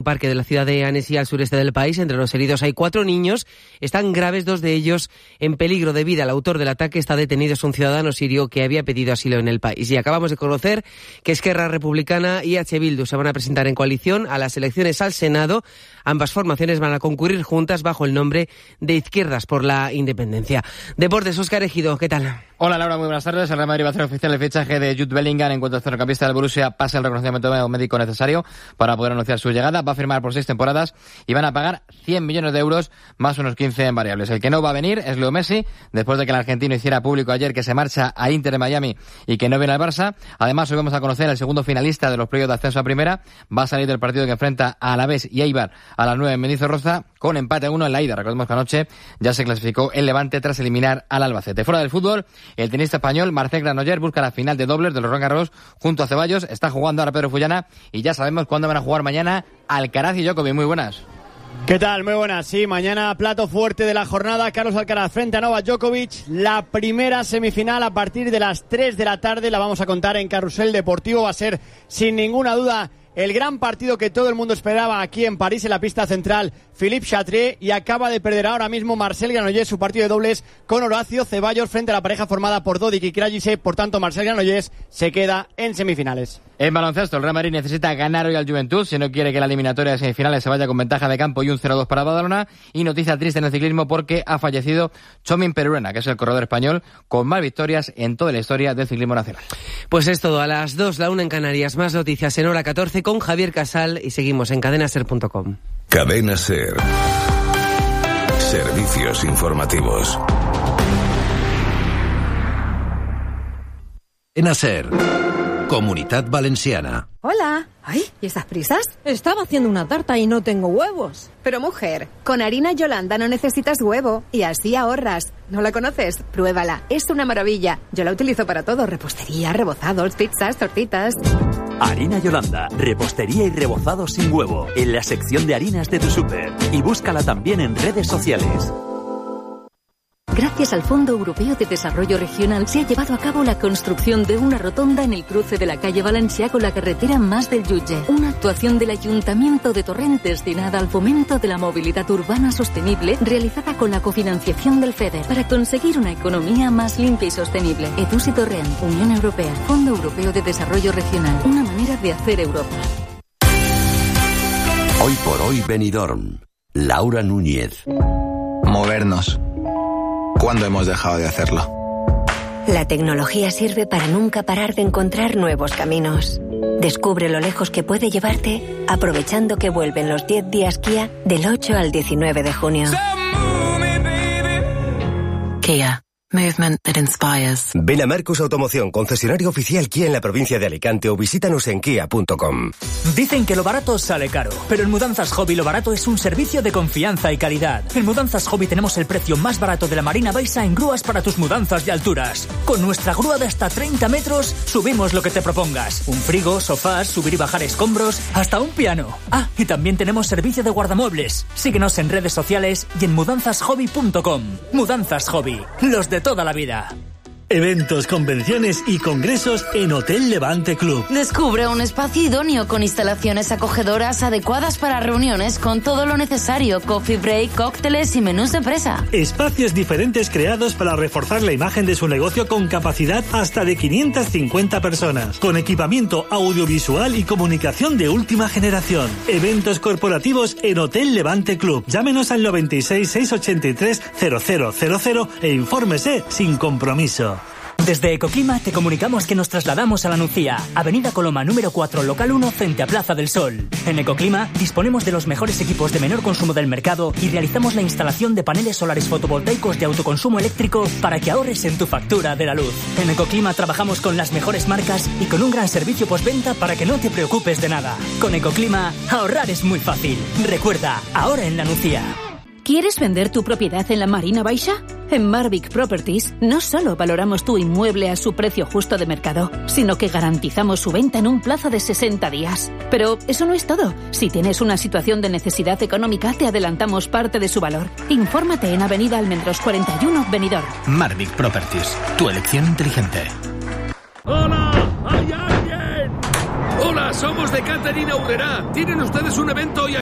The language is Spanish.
parque de la ciudad de Annecy, al sureste del país. Entre los heridos hay 4 niños. Están graves, 2 de ellos en peligro de vida. El autor del ataque está detenido, es un ciudadano sirio que había pedido asilo en el país. Y acabamos de conocer que Esquerra Republicana y H. Bildu se van a presentar en coalición a las elecciones al Senado. Ambas formaciones van a concurrir juntas bajo el nombre de Izquierdas por la Independencia. Deportes, Óscar Ejido, ¿qué tal? Hola Laura, muy buenas tardes. El Real Madrid va a hacer oficial el fichaje de Jude Bellingham en cuanto el centrocampista del Borussia pase el reconocimiento médico necesario para poder anunciar su llegada. Va a firmar por 6 temporadas y van a pagar 100 millones de euros más unos 15 en variables. El que no va a venir es Leo Messi, después de que el argentino hiciera público ayer que se marcha a Inter de Miami y que no viene al Barça. Además, hoy vamos a conocer el segundo finalista de los playoffs de ascenso a primera. Va a salir del partido que enfrenta a Alavés y Eibar a las 9 en Mendizorroza con empate a 1 en la ida. Recordemos que anoche ya se clasificó el Levante tras eliminar al Albacete. Fuera del fútbol, el tenista español Marcel Granollers busca la final de dobles de los Roland Garros junto a Ceballos. Está jugando ahora Pedro Fullana y ya sabemos cuándo van a jugar mañana Alcaraz y Djokovic. Muy buenas. ¿Qué tal? Muy buenas. Sí, mañana plato fuerte de la jornada. Carlos Alcaraz frente a Novak Djokovic. La primera semifinal a partir de las 3 de la tarde. La vamos a contar en Carrusel Deportivo. Va a ser sin ninguna duda el gran partido que todo el mundo esperaba aquí en París, en la pista central, Philippe Chatrier, y acaba de perder ahora mismo Marcel Granollers su partido de dobles con Horacio Ceballos frente a la pareja formada por Dodik y Krajicek. Por tanto, Marcel Granollers se queda en semifinales. En baloncesto, el Real Madrid necesita ganar hoy al Juventud si no quiere que la eliminatoria de semifinales se vaya con ventaja de campo y un 0-2 para Badalona. Y noticia triste en el ciclismo porque ha fallecido Txomin Perurena, que es el corredor español con más victorias en toda la historia del ciclismo nacional. Pues es todo. A las 2, la 1 en Canarias. Más noticias en hora 14 con Javier Casal y seguimos en cadenaser.com. Cadena Ser. Servicios informativos. Cadena Ser. Comunitat Valenciana. Hola. Ay, ¿y estas prisas? Estaba haciendo una tarta y no tengo huevos. Pero mujer, con harina Yolanda no necesitas huevo y así ahorras. ¿No la conoces? Pruébala, es una maravilla. Yo la utilizo para todo, repostería, rebozados, pizzas, tortitas. Harina Yolanda, repostería y rebozados sin huevo, en la sección de harinas de tu súper. Y búscala también en redes sociales. Gracias al Fondo Europeo de Desarrollo Regional se ha llevado a cabo la construcción de una rotonda en el cruce de la calle Valencià con la carretera Mas del Jutge. Una actuación del Ayuntamiento de Torrent destinada al fomento de la movilidad urbana sostenible realizada con la cofinanciación del FEDER para conseguir una economía más limpia y sostenible. EDUSI Torrent, Unión Europea, Fondo Europeo de Desarrollo Regional. Una manera de hacer Europa. Hoy por hoy Benidorm. Laura Núñez. Movernos. ¿Cuándo hemos dejado de hacerlo? La tecnología sirve para nunca parar de encontrar nuevos caminos. Descubre lo lejos que puede llevarte aprovechando que vuelven los 10 días Kia del 8 al 19 de junio. Kia. Movement that inspires. Ven a Marcus Automoción, concesionario oficial Kia en la provincia de Alicante o visítanos en kia.com. Dicen que lo barato sale caro, pero en Mudanzas Hobby lo barato es un servicio de confianza y calidad. En Mudanzas Hobby tenemos el precio más barato de la Marina Baixa en grúas para tus mudanzas de alturas. Con nuestra grúa de hasta 30 metros subimos lo que te propongas. Un frigo, sofás, subir y bajar escombros, hasta un piano. Ah, y también tenemos servicio de guardamuebles. Síguenos en redes sociales y en mudanzashobby.com. Mudanzas Hobby, los de toda la vida. Eventos, convenciones y congresos en Hotel Levante Club. Descubre un espacio idóneo con instalaciones acogedoras adecuadas para reuniones con todo lo necesario, coffee break, cócteles y menús de presa. Espacios diferentes creados para reforzar la imagen de su negocio con capacidad hasta de 550 personas, con equipamiento audiovisual y comunicación de última generación. Eventos corporativos en Hotel Levante Club. Llámenos al 96 683 0000 e infórmese sin compromiso. Desde Ecoclima te comunicamos que nos trasladamos a La Nucía, Avenida Coloma número 4, local 1, frente a Plaza del Sol. En Ecoclima disponemos de los mejores equipos de menor consumo del mercado y realizamos la instalación de paneles solares fotovoltaicos de autoconsumo eléctrico para que ahorres en tu factura de la luz. En Ecoclima trabajamos con las mejores marcas y con un gran servicio postventa para que no te preocupes de nada. Con Ecoclima, ahorrar es muy fácil. Recuerda, ahora en La Nucía. ¿Quieres vender tu propiedad en la Marina Baixa? En Marvic Properties no solo valoramos tu inmueble a su precio justo de mercado, sino que garantizamos su venta en un plazo de 60 días. Pero eso no es todo. Si tienes una situación de necesidad económica, te adelantamos parte de su valor. Infórmate en Avenida Almendros 41, Benidorm. Marvic Properties, tu elección inteligente. ¡Hola! ¿Hay alguien? Hola, somos de Caterina Urrera. ¿Tienen ustedes un evento y